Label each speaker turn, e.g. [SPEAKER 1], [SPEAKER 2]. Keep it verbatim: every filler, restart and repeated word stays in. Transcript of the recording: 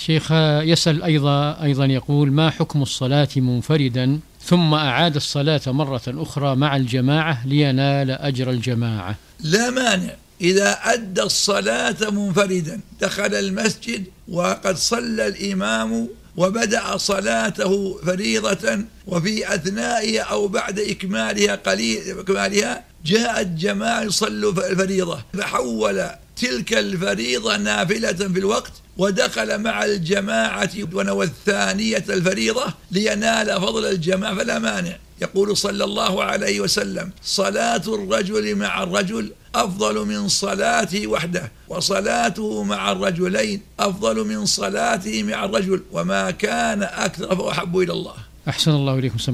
[SPEAKER 1] شيخ يسأل أيضا أيضا يقول: ما حكم الصلاة منفردا ثم أعاد الصلاة مرة أخرى مع الجماعة لينال أجر الجماعة؟
[SPEAKER 2] لا مانع إذا أدى الصلاة منفردا، دخل المسجد وقد صلى الإمام وبدأ صلاته فريضة، وفي أثنائها أو بعد إكمالها قليل إكمالها جاءت جماعة يصلوا الفريضة، فحول تلك الفريضة نافلة في الوقت ودخل مع الجماعة ونوى الثانية الفريضة لينال فضل الجماعة، فلا مانع. يقول صلى الله عليه وسلم: صلاة الرجل مع الرجل أفضل من صلاته وحده، وصلاته مع الرجلين أفضل من صلاته مع الرجل، وما كان أكثر فأحب إلى الله.
[SPEAKER 1] أحسن الله إليكم.